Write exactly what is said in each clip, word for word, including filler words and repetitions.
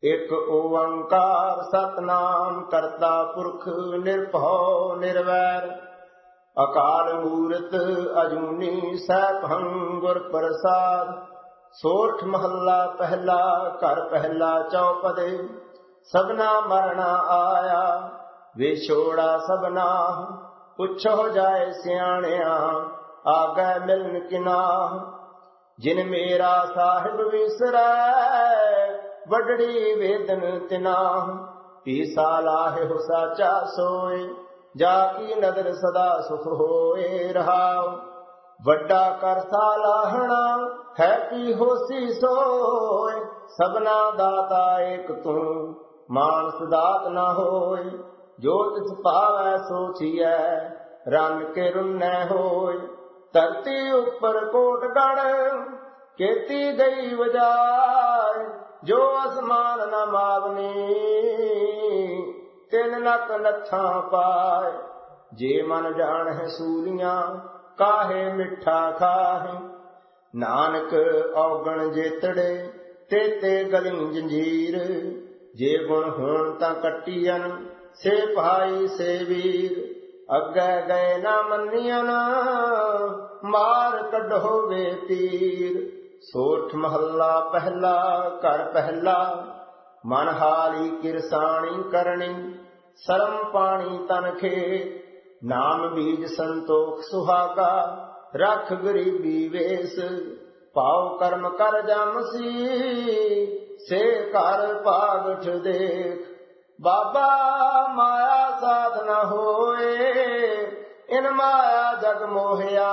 ਇੱਕ ਓੰਕਾਰ ਸਤਨਾਮ ਕਰਤਾ ਪੁਰਖ ਨਿਰਭਉ ਨਿਰਵੈਰ ਅਕਾਲ ਮੂਰਤ ਅਜੂਨੀ ਸੈਭੰ ਗੁਰ ਪ੍ਰਸਾਦ। ਸੋਰਠ ਮਹੱਲਾ ਪਹਿਲਾ ਘਰ ਪਹਿਲਾ ਚੌਪਦੇ ਸਭਨਾ ਮਰਣਾ ਆਇਆ ਵਿਛੋੜਾ ਸਭਨਾ ਪੁੱਛੋ ਜਾਏ ਸਿਆਣਿਆ ਆਗੈ ਮਿਲਨ ਕਿਨਾਹ। ਜਿਨ ਮੇਰਾ ਸਾਹਿਬ ਵਿਸਰੈ ਵਡੜੀ ਵੇਦਨ ਤਿਨਾਹ ਪੀਸਾ ਲਾਹਿ ਹੋ ਸਾਚਾ ਸੋਏ ਜਾ ਕੀ ਨਦਰ ਸਦਾ ਸੁਖ ਹੋਏ ਰਹਾਉ। ਵੱਡਾ ਕਰ ਸਾਲਾਹਣਾ ਹੈ ਕੀ ਹੋਸੀ ਸੋਏ ਸਭਨਾ ਦਾਤਾ ਏਕ ਤੂੰ ਮਾਨਸ ਦਾਤ ਨਾ ਹੋਏ। ਜੋ ਤਿਸ ਪਾਵੈ ਸੋ ਥੀਐ ਰੰਨ ਕੇ ਰੁੰਨੈ ਹੋਏ। ਧਰਤੀ ਉੱਪਰ ਕੋਟ ਗੜ ਕੀਤੀ ਗਈ ਵਜਾਏ ਜੋ ਅਸਮਾਨ ਨ ਮਾਵਨੀ ਤਿਨ ਨਕ ਨੱਥਾਂ ਪਾਏ। ਜੇ ਮਨ ਜਾਣਹਿ ਸੂਲੀਆਂ ਕਾਹੇ ਮਿੱਠਾ ਖਾਹੇ ਨਾਨਕ ਔਗਣ ਜੇਤੜੇ ਤੇਤੇ ਗਲੀ ਜੰਜੀਰ। ਜੇ ਗੁਣ ਹੋਣ ਤਾਂ ਕੱਟੀਅਨ ਸੇ ਭਾਈ ਸੇ ਵੀਰ ਅੱਗੇ ਗਏ ਨਾ ਮੰਨੀਅਨ ਮਾਰ ਕੱਢੋ ਵੇ ਤੀਰ। ਸੋਠ ਮਹੱਲਾ ਪਹਿਲਾ ਘਰ ਪਹਿਲਾ ਮਨ ਹਾਲੀ ਕਿਰਸਾਣੀ ਕਰਨੀ ਸਰਮ ਪਾਣੀ ਤਨ ਖੇਤ। ਨਾਮ ਬੀਜ ਸੰਤੋਖ ਸੁਹਾਗਾ ਰਖ ਗਰੀਬੀ ਵੇਸ ਪਾਉ ਕਰਮ ਕਰ ਜਮਸੀ ਸੇ ਘਰ ਭਾਗਠ ਦੇਖ। ਬਾਬਾ ਮਾਇਆ ਸਾਧ ਨ ਹੋਏ ਇਨ ਮਾਇਆ ਜਗ ਮੋਹਿਆ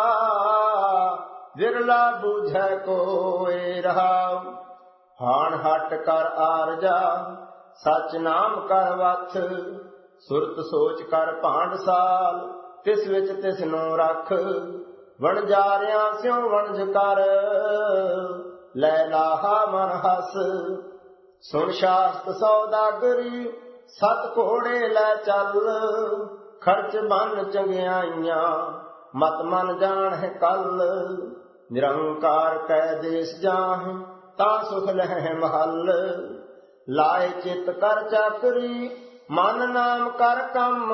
ਵਿਰਲਾ ਬੂਝੈ ਕੋਇ ਰਹਾਉ। ਹਾਣ ਹਟ ਕਰ ਆਰਜਾ ਸਚ ਨਾਮ ਕਰ ਵਥ ਸੁਰਤ ਸੋਚ ਕਰ ਭਾਂਡ ਸਾਲ ਤਿਸ ਵਿੱਚ ਤਿਸ ਨੂੰ ਰਖ। ਵਣਜਾਰਿਆਂ ਸਿਉ ਵਣਜ ਕਰ ਲੈ ਲਾਹਾ ਮਨ ਹਸ। ਸੁਣ ਸ਼ਾਸਤ ਸੌਦਾਗਰੀ ਸਤ ਘੋੜੇ ਲੈ ਚੱਲ ਖਰਚ ਬਨ ਚੰਗਿਆਈਆਂ ਮਤ ਮਨ ਜਾਣਹਿ ਕੱਲ। ਨਿਰੰਕਾਰ ਕੈ ਦੇਸ ਜਾਹਿ ਤਾਂ ਸੁਖ ਲਹਿ ਮਹੱਲ। ਲਾਏ ਚਿਤ ਕਰ ਚਾਕਰੀ ਮਨ ਨਾਮ ਕਰ ਕੰਮ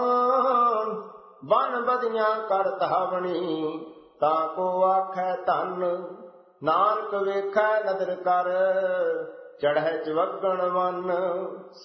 ਬਨ ਬਦੀਆਂ ਕਰ ਧਾਵਣੀ ਤਾਂ ਕੋ ਆਖੈ ਧਨ। ਨਾਨਕ ਵੇਖੈ ਨਦਰ ਕਰ ਚੜ੍ਹੈ ਚਵਗਣ ਵਨ।